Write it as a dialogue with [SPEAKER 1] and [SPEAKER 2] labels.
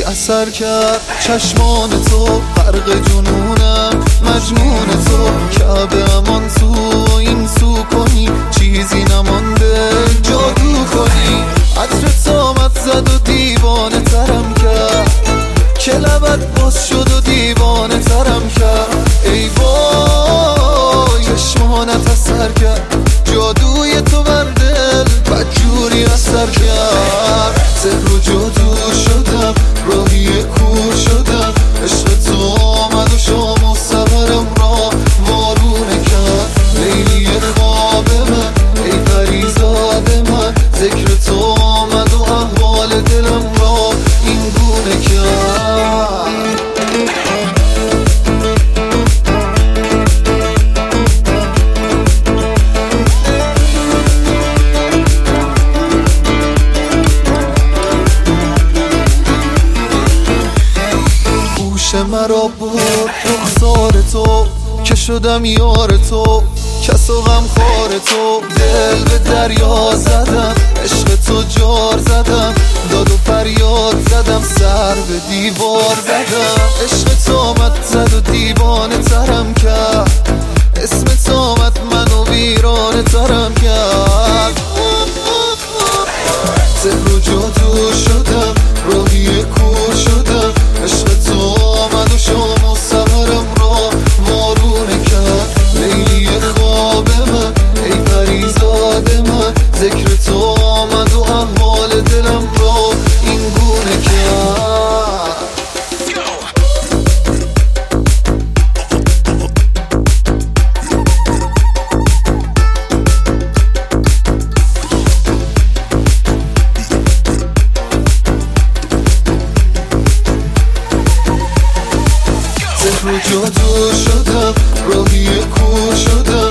[SPEAKER 1] اثر کرد چشمان تو، غرق جنونم مجنون تو. کعبه امان تو این سو کنی، چیزی نمانده جادو کنی. عطرت آمد زد و دیوانه ترم کرد، که لبت باز شد و دیوانه ترم کرد. ای وای چشمانت اثر کرد، جادوی تو بر دل بدجوری اثر کرد. سحر و جادو شدم، راهی کور شدم. عشق تو آمد و شام و سحرم را وارونه کرد. لیلی خواب من، ای پریزاد من، ذکر تو آمد و احوال دلم را این گونه کرد. مرا برد رخسار تو، که شدم یار تو، کس و غم خار تو. دل به دریا زدم، عشق تو جار زدم، داد و فریاد زدم، سر به دیوار زدم. عشق تو آمد زد و دیوانه ترم کرد، اسم تو آمد منو ویرانه ترم کرد. سحر و جادو شدم، راهی کور شدم. عشق تو آمد و شام و سحرم را وارونه کرد. لیلی خواب من، ای پریزاد من، ذکر تو آمد و احوال دلم را این گونه کرد. سحر و جادو شدم، راهی کور شدم.